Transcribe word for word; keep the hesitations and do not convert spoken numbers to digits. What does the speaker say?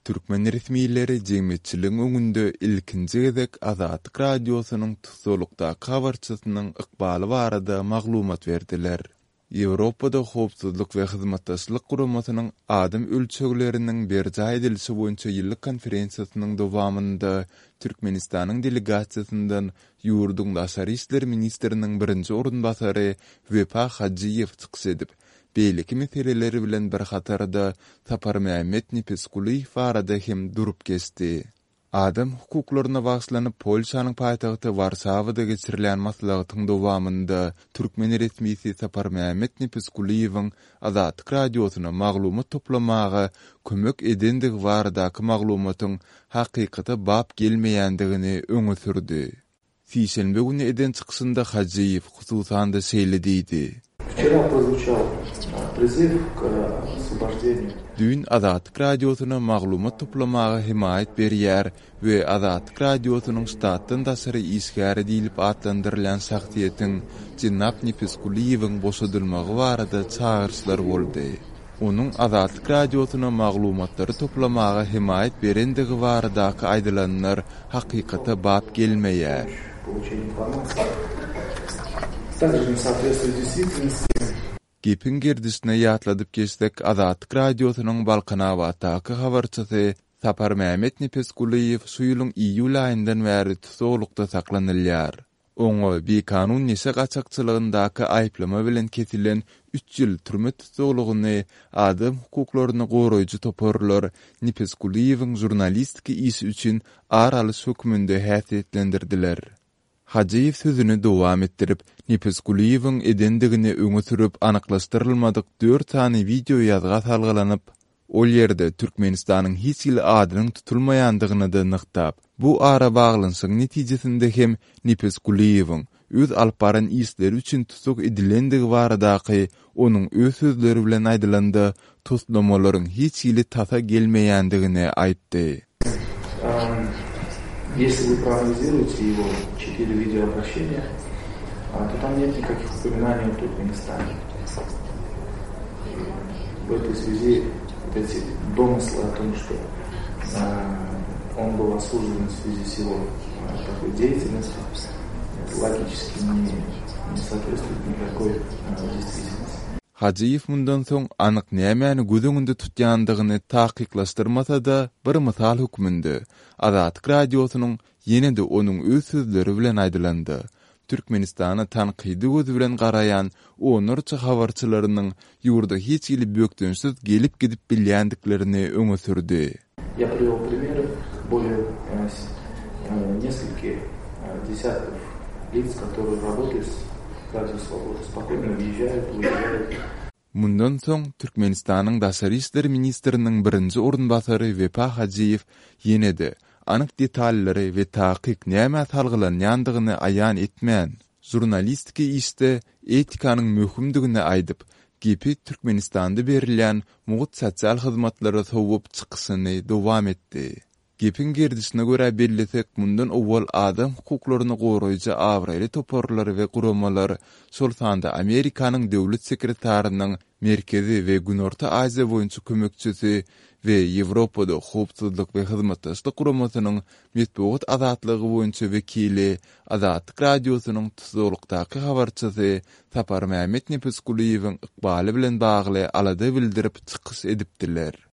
Türkmen resmiýetleri jemgyýetçiligiň öňünde ilkinji gezek Azatlyk radiosynyň tutulukda habarçysynyň ykbaly barada maglumat berdiler. Ýewropada howpsuzlyk we hyzmatdaşlyk guramasynyň adam ölçegleriniň berjä edilişi boýunça ýyllyk konferensiýasynyň dowamynda Türkmenistanyň delegasiýasyndan ýurdun daşary işler ministriniň birinji orunbasary Wepa Hajyýew çykyş edip, beýleki meseleleri bilen bir hatarda Tapar Mehmet Nipeskuly farada hem durup geçdi. Adam hukuklaryna baglanyp Polşanyň paýtagty Warsawada geçirilen maslahatyň dowamynda Türkmen resmiýeti Tapar Mehmet Nipeskulyň Azatlyk radiosyna maglumat toplamagy kömek edendigi baradaky maglumatyň hakykata bap gelmeýändigini öňe sürdi. Sişenbe güni eden çykysynda Hajyýew hususanda şeýle diýdi. Вчера прозвучал призыв к освобождению. Dün Azatlyk radiosyna maglumat toplamagy himayet berýär we Azatlyk radiosynyň ştatdan daşary işgäri diýilip atlandyrylan şahsiýetiň Jenap Nipeskulyň boşadylmagy barada çağırşlar boldy. Onuň Azatlyk radiosyna maglumatlary toplamagy himayet berendigi baradaky aýdylanlar hakykata bap gelmeýär. Gepin girdisine ýatladyp geçsek, Azatlyk radiosynyň Balkanawatdaky habarçysy Tapar Mehmet Nipeskuly suýulyň iýul aýyndan bäri tutulukda saklanylýar. Oňa bir kanun nese gaçakçylygyndaky aýplama bilen ketilen üç ýyl türme tutulugyny adam hukuklaryny goraýjy toparlar Nipeskulyň jurnalistiki işi üçin araly hökmünde häsiýetlendirdiler. Hajyýew sözüni dowam etdirip, Nipeskulyň edendigini öňe sürüp anyklaşdyrylmadyk dört tane video ýazga salgylanyp, ol ýerde Türkmenistanyň hiç ýyl adynyň tutulmaýandygyny da nyktap, bu ara baglanşyk netijesinde hem Nipeskulyň öz alyp baran işleri üçin tutuk edilendigi baradaky onuň öz sözleri bilen aýdylanda tutulmalaryň hiç ýyly tata gelmeýändigini aýtdy. Если вы проанализируете его четыре видеообращения, то там нет никаких упоминаний о Туркменистане. В этой связи вот эти домыслы о том, что а, он был осужден в связи с его а, такой деятельностью, логически не, не соответствует никакой а, действительности. Hajyýew mundan soň anyk nämäni gözüňünde tutýandygyny tahkiklaşdyrmasa da bir mysal hukmünde Azatlyk radiosynyň ýene-de onuň öz sözleri bilen aýdylandy. Türkmenistana tanqidi göz bilen garaýan onurça habarçylarynyň ýurda hiç ýyly bökdünsiz gelip gidip bilýändiklerini öňe sürdi. Я привел примеры более нескольких десятков лиц, которые работают Радио Свобода, спокойно въезжают, уезжают. Mundan soň Türkmenistanyň daşary işler ministriniň birinji orunbasary Wepa Hajyýew ýene-de anyk detallary we taýyk näme salgılanýandygyny aýan etmän. Jurnalistiki işde etikanyň möhümdigini aýdyp, gepi Türkmenistanda berilýän mugut sosial hyzmatlary sowup çykysyny dowam etdi. Gepin girdisine göre bellisek mundan owwal adam hukuklaryny goraýjy awraly toparlary we guramalar şol sanda Amerikanyň döwlet sekretarinyň Merkezi we Günorta Aziýa boýunça kömekçisi we Ýewropada howpsuzlyk we hyzmatdaşlyk guramasynyň metbuat azatlygy boýunça wekili Azatlyk radiosynyň tutulukdaky habarçysy Tapar Mehmet Nipeskulyň ykbaly bilen bagly alada bildirip çykyş edipdiler.